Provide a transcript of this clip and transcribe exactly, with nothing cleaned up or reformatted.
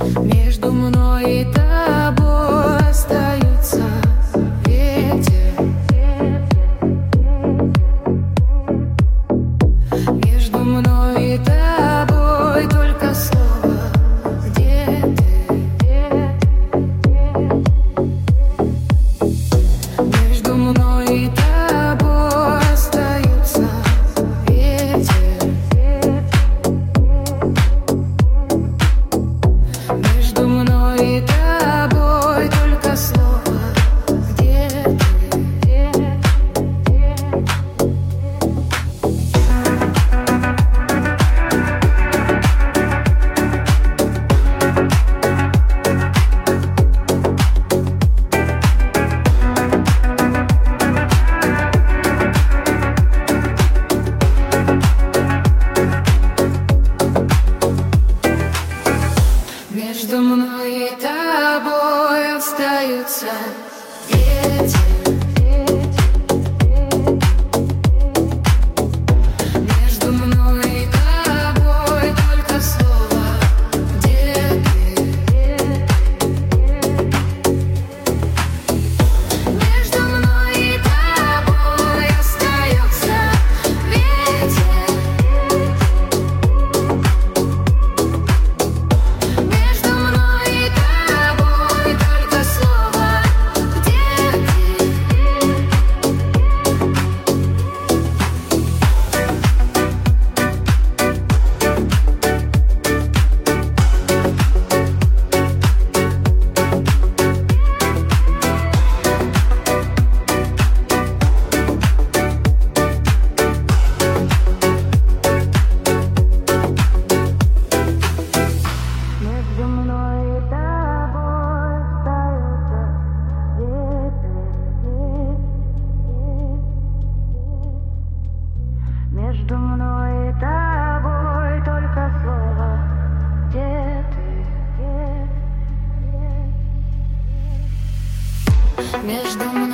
Между мной и тобой остается ветер. Между мной и тобой только слово. Где ты? Между мной и тобой остается ветер. Между мной и тобой только слово. Где ты? Между мной и тобой остаются ветер. Между мной и тобой только слово. Где ты? Между мной и тобой остается ветер. Между мной и тобой только слово. Где ты? Между мной и тобой остается ветер. Между мной и тобой только слово. Где ты? Между мной